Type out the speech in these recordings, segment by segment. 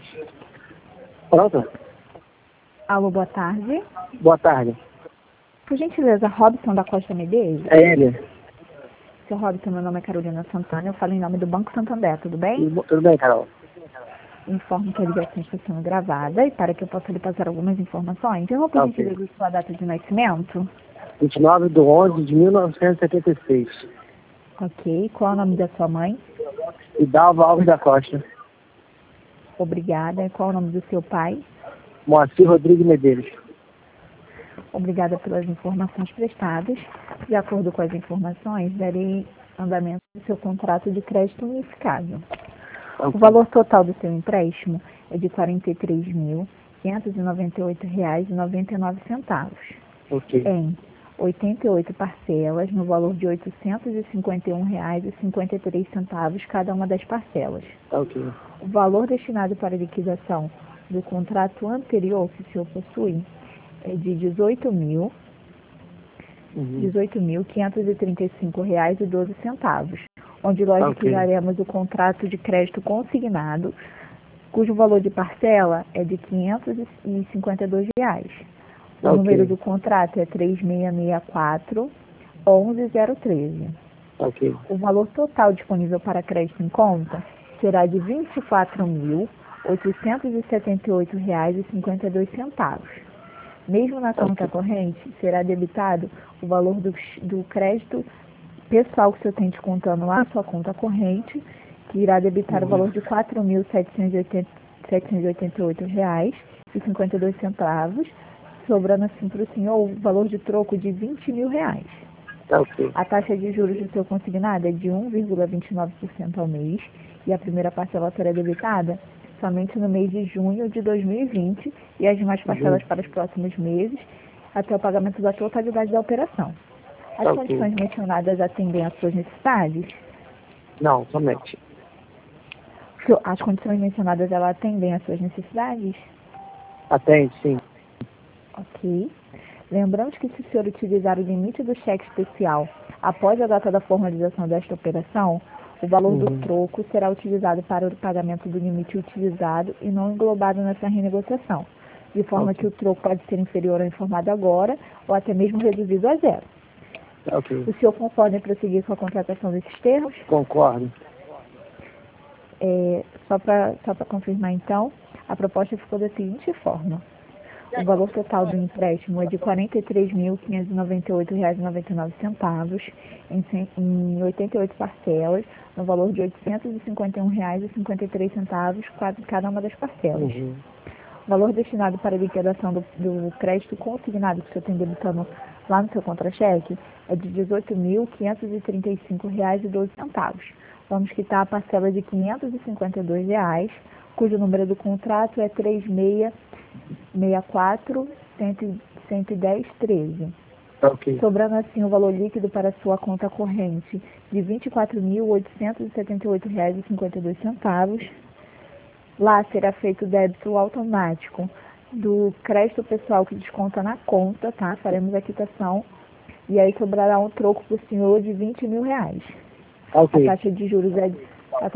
Pronto? Alô, boa tarde. Boa tarde. Por gentileza, Robson da Costa Medeiros? É ele. Seu Robson, meu nome é Carolina Santana, eu falo em nome do Banco Santander, tudo bem? Tudo bem, Carol? Informo que a ligação está sendo gravada e para que eu possa lhe passar algumas informações, eu vou Tá, pedir ok. sua data de nascimento. 29/11/1976. Ok, qual é o nome da sua mãe? Hidalva Alves da Costa. Obrigada. Qual é o nome do seu pai? Moacir Rodrigues Medeiros. Obrigada pelas informações prestadas. De acordo com as informações, darei andamento do seu contrato de crédito unificado. O Ok. valor total do seu empréstimo é de R$ 43.598,99, Ok. em 88 parcelas, no valor de R$ 851,53 cada uma das parcelas. Ok. O valor destinado para liquidação do contrato anterior que o senhor possui é de R$ 18.535,12, onde nós Ok. liquidaremos o contrato de crédito consignado, cujo valor de parcela é de R$ 552. O Ok. número do contrato é 3664-11013. Ok. O valor total disponível para crédito em conta será de R$ 24.878,52. Mesmo na conta corrente, será debitado o valor do crédito pessoal que o senhor tem descontando lá na sua conta corrente, que irá debitar o valor de R$ 4.788,52, sobrando assim para o senhor o valor de troco de R$ 20 mil. Ok. A taxa de juros do seu consignado é de 1,29% ao mês e a primeira parcela será debitada somente no mês de junho de 2020 e as demais parcelas para os próximos meses até o pagamento da totalidade da operação. As Ok. condições mencionadas atendem às suas necessidades? Não, somente. As condições mencionadas, elas atendem às suas necessidades? Atende, sim. Ok. Lembramos que se o senhor utilizar o limite do cheque especial após a data da formalização desta operação, o valor do troco será utilizado para o pagamento do limite utilizado e não englobado nessa renegociação, de forma Ok. que o troco pode ser inferior ao informado agora ou até mesmo reduzido a zero. Ok. O senhor concorda em prosseguir com a contratação desses termos? Concordo. Só para confirmar então, a proposta ficou da seguinte forma. O valor total do empréstimo é de R$ 43.598,99 em 88 parcelas, no valor de R$ 851,53 cada uma das parcelas. O valor destinado para a liquidação do crédito consignado que o senhor tem debitando lá no seu contra-cheque é de R$ 18.535,12. Vamos quitar a parcela de R$ 552, cujo número do contrato é 3664-11013. Ok. Sobrando assim o valor líquido para sua conta corrente de R$ 24.878,52. Lá será feito o débito automático do crédito pessoal que desconta na conta, tá? Faremos a quitação e aí sobrará um troco para o senhor de R$ 20 mil. Ok. A taxa de juros é de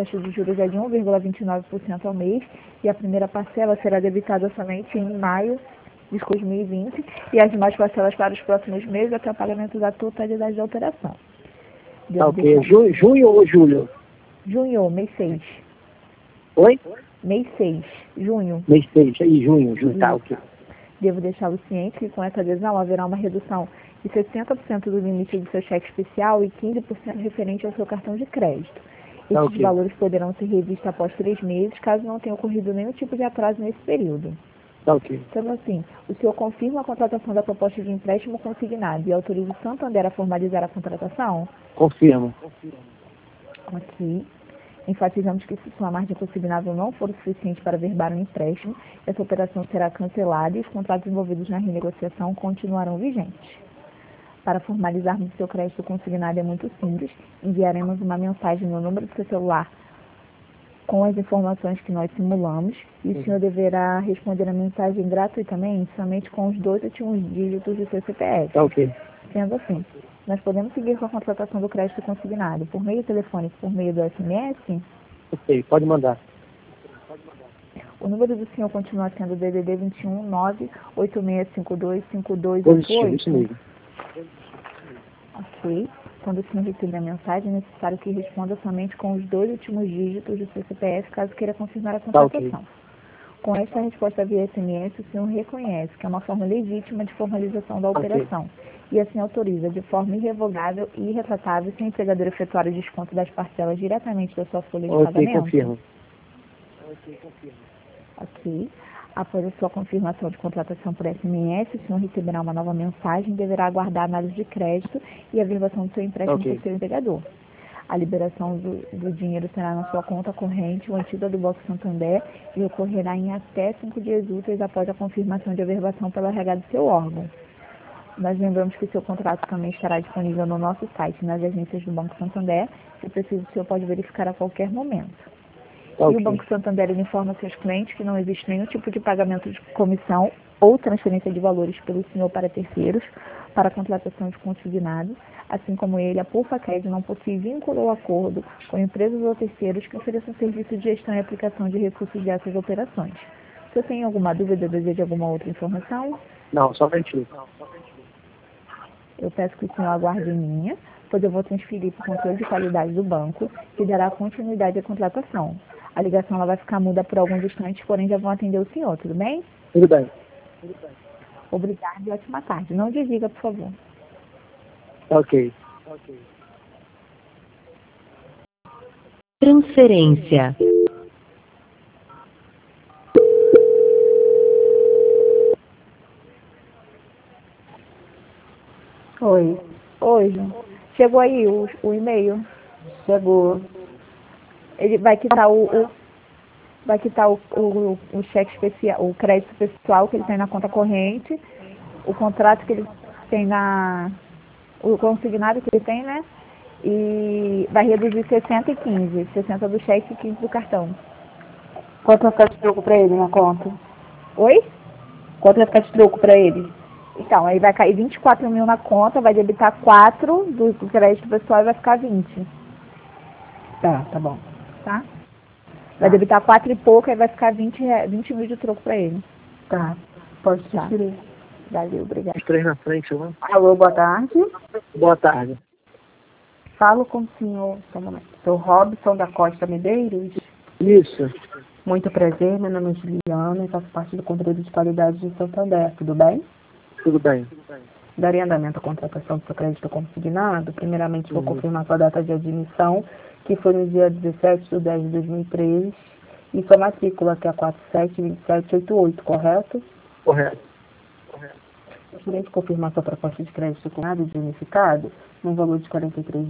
1,29% ao mês e a primeira parcela será debitada somente em maio de 2020 e as demais parcelas para os próximos meses até o pagamento da totalidade da operação. Ok. Junho ou julho? Junho, mês 6. Oi? Mês 6, junho. Mês 6. Aí, junho. Tá, ok. Devo deixá-lo ciente que com essa adesão haverá uma redução de 60% do limite do seu cheque especial e 15% referente ao seu cartão de crédito. Tá, Esses ok. valores poderão ser revistos após 3 meses, caso não tenha ocorrido nenhum tipo de atraso nesse período. Tá, ok. Sendo assim, o senhor confirma a contratação da proposta de empréstimo consignado e autoriza o Santander a formalizar a contratação? Confirmo. Ok. Enfatizamos que se sua margem consignável não for o suficiente para verbar um empréstimo, essa operação será cancelada e os contratos envolvidos na renegociação continuarão vigentes. Para formalizarmos o seu crédito consignado é muito simples. Enviaremos uma mensagem no número do seu celular com as informações que nós simulamos e o senhor deverá responder a mensagem gratuitamente somente com os 2 últimos dígitos do seu CPF. Tá, ok. Sendo assim, nós podemos seguir com a contratação do crédito consignado por meio telefônico, por meio do SMS? Ok, pode mandar. O número do senhor continua sendo o DDD 21 98652 Positivo, isso 5228? mesmo. Ok. Quando o senhor receber a mensagem, é necessário que responda somente com os 2 últimos dígitos do seu CPF, caso queira confirmar a Tá ok. contratação. Com esta resposta via SMS, o senhor reconhece que é uma forma legítima de formalização da Ok. operação e assim autoriza de forma irrevogável e irretratável se o empregador efetuar o desconto das parcelas diretamente da sua folha de Ok, pagamento? confirmo. Ok. Após a sua confirmação de contratação por SMS, o senhor receberá uma nova mensagem e deverá aguardar a análise de crédito e a verbação do seu empréstimo Ok. por seu empregador. A liberação do dinheiro será na sua conta corrente, mantida do Banco Santander, e ocorrerá em até 5 dias úteis após a confirmação de averbação pelo RH do seu órgão. Nós lembramos que o seu contrato também estará disponível no nosso site e nas agências do Banco Santander. Se preciso, o senhor pode verificar a qualquer momento. Tá E ok. o Banco Santander informa seus clientes que não existe nenhum tipo de pagamento de comissão ou transferência de valores pelo senhor para terceiros para a contratação de consignado, assim como ele, a Pulfacred, não possui vínculo ou acordo com empresas ou terceiros que ofereçam serviço de gestão e aplicação de recursos dessas operações. Se você tem alguma dúvida ou deseja alguma outra informação, Não, somente isso. eu peço que o senhor aguarde em linha, pois eu vou transferir para o controle de qualidade do banco, que dará continuidade à contratação. A ligação ela vai ficar muda por alguns instantes, porém já vão atender o senhor, tudo bem? Tudo bem. Obrigada e ótima tarde. Não desliga, por favor. Tá ok. Transferência. Oi, Oi, João. Chegou aí o e-mail. chegou. Ele vai quitar vai quitar o cheque especial, o crédito pessoal que ele tem na conta corrente, o contrato que ele tem o consignado que ele tem, né? E vai reduzir 60 e 15, 60 do cheque e 15 do cartão. Quanto vai ficar de troco pra ele na conta? Oi? Quanto vai ficar de troco pra ele? Então, aí vai cair 24 mil na conta, vai debitar 4 do crédito pessoal e vai ficar 20, Tá bom. tá? Vai debitar 4 e pouco, aí vai ficar 20 mil de troco pra ele. Tá, pode Tá. transferir. Valeu, obrigada. Os três na frente, né? Alô, boa tarde. Boa tarde. Falo com o senhor, Sr. Robson da Costa Medeiros. Isso. Muito prazer, meu nome é Juliana e faço parte do controle de qualidade de Santander, tudo bem? Tudo bem. Darei andamento à contratação do seu crédito consignado. Primeiramente, vou Uhum. confirmar sua data de admissão, que foi no dia 17/10/2003, e sua matrícula, que é a 472788, correto? Correto. Gostaria de confirmar sua proposta de crédito consignado e unificado, no valor de R$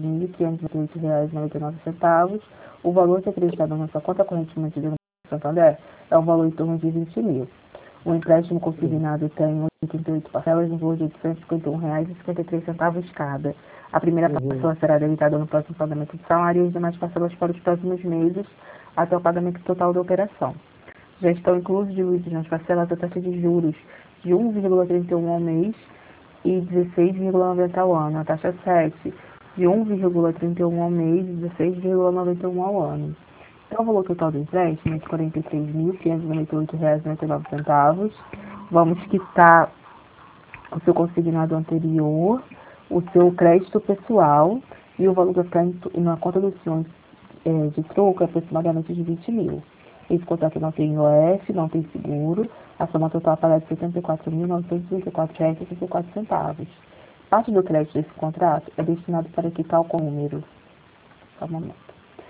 43.528,99. O valor que é acreditado na sua conta corrente mantida no Santander é um valor em torno de 20 mil. O empréstimo consignado tem 88 parcelas no valor de R$ 851,53 cada. A primeira parcela será debitada no próximo pagamento do salário e as demais parcelas para os próximos meses, até o pagamento total da operação. Já estão inclusos diluídos nas parcelas a taxa de juros de 1,31 ao mês e 16,90 ao ano. A taxa 7 de 1,31 ao mês e 16,91 ao ano. Então, o valor total do empréstimo é de R$ 43.598,99. Vamos quitar o seu consignado anterior, o seu crédito pessoal e o valor que vai ficar na conta do senhor de troco é aproximadamente de 20 mil. Esse contrato não tem IOF, não tem seguro, a soma total a pagar de R$ 74.934,64. Parte do crédito desse contrato é destinado para quitar o número. Só um momento.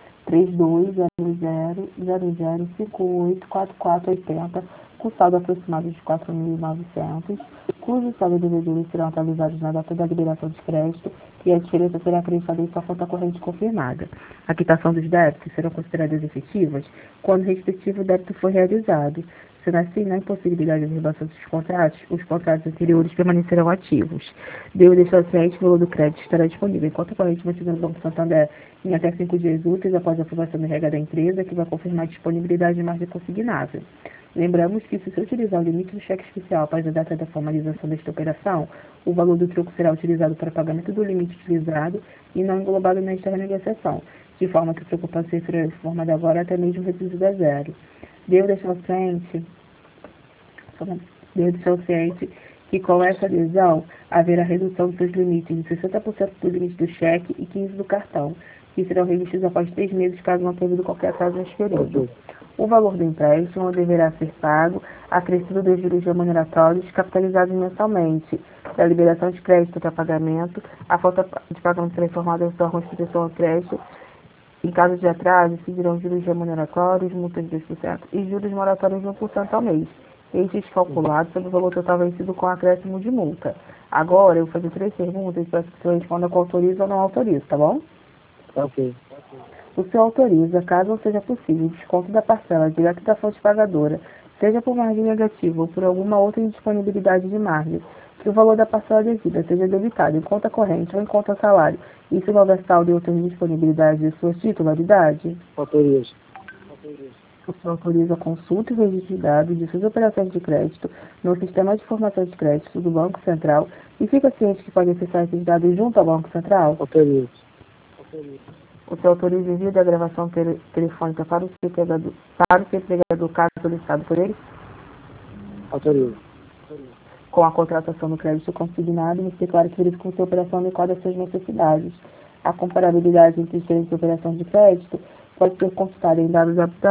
320000584480, com saldo aproximado de 4.900, cujos saldos devedores serão atualizados na data da liberação de crédito e a diferença será acreditada em sua conta corrente confirmada. A quitação dos débitos serão consideradas efetivas quando o respectivo débito for realizado. Sendo assim, na impossibilidade de renovação dos contratos, os contratos anteriores permanecerão ativos. Devo deixar ciente que o valor do crédito estará disponível em conta corrente mantida no Banco Santander em até 5 dias úteis após a aprovação do RH da empresa, que vai confirmar a disponibilidade de margem consignável. Lembramos que, se você utilizar o limite do cheque especial após a data da formalização desta operação, o valor do troco será utilizado para pagamento do limite utilizado e não englobado nesta renegociação, de forma que o troco pode ser formado agora até mesmo reduzido a zero. Devo deixar ciente que com essa adesão haverá redução dos seus limites de 60% do limite do cheque e 15% do cartão, que serão revistos após 3 meses caso não tenha havido qualquer atraso nesse período. O valor do empréstimo deverá ser pago, acrescido dos juros remuneratórios capitalizados mensalmente, da liberação de crédito para pagamento, a falta de pagamento será informada em sua constituição ao crédito. Em caso de atraso, seguirão juros remuneratórios, multa de 2% e juros moratórios de 1% ao mês. Estes calculados sobre o valor total vencido com acréscimo de multa. Agora, eu vou fazer 3 perguntas para que você responda com autoriza ou não autoriza, tá bom? Ok. O senhor autoriza, caso não seja possível, o desconto da parcela direto da fonte pagadora, seja por margem negativa ou por alguma outra indisponibilidade de margem, que o valor da parcela devida seja debitado em conta corrente ou em conta salário, e se não houver saldo e outras disponibilidades de sua titularidade? Autorizo. O senhor autoriza a consulta e registro de dados de suas operações de crédito no sistema de informação de crédito do Banco Central e fica ciente que pode acessar esses dados junto ao Banco Central? Autorizo. O senhor autoriza o envio da gravação telefônica para o seu empregador caso solicitado por ele? Autorizo. Com a contratação do crédito consignado, me declara que verifica se a operação adequada às suas necessidades. A comparabilidade entre diferentes operações de crédito pode ser consultada em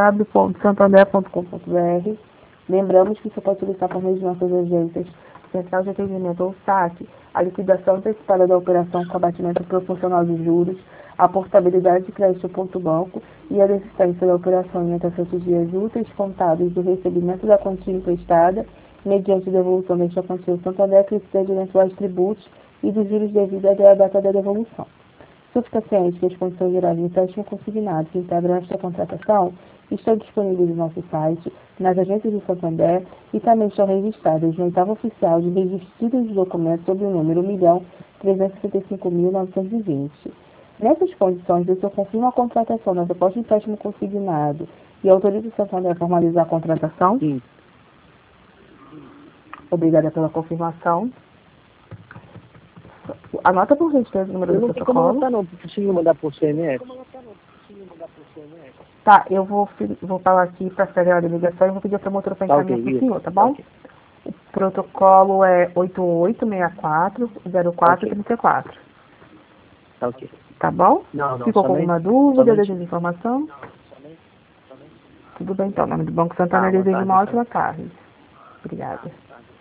www.santander.com.br. Lembramos que você pode solicitar por meio de nossas agências, Central de Atendimento ou SAC, a liquidação antecipada da operação com abatimento proporcional de juros, a portabilidade de crédito.banco e a desistência da operação em até 7 dias úteis contados do recebimento da quantia emprestada, mediante devolução desta quantia ao Santander, que excede de eventuais tributos e dos juros devidos até a data da devolução. O senhor fica ciente que as condições gerais de empréstimo consignado que integram esta contratação estão disponíveis no nosso site, nas agências de Santander e também estão registradas no oitavo oficial de registro de documentos sob o número 1.365.920. Nessas condições, o senhor confirma a contratação na proposta de empréstimo consignado e autoriza o Santander a formalizar a contratação? Sim. Obrigada pela confirmação. Anota por gentileza o número Eu do não tenho como protocolo. anotar não, preciso mandar por CMS. Tá, eu vou falar aqui para pegar a ligação e vou pedir a promotora para Tá, encaminhar ok, para o isso. senhor, tá bom? Ok. O protocolo é 8864-0434, Tá ok. tá bom? Não, Ficou com somente- alguma dúvida, somente- desinformação? Tudo bem, então. Em nome do Banco Santander, Tá, boa desejo tarde, uma senhor. ótima tarde. Obrigada.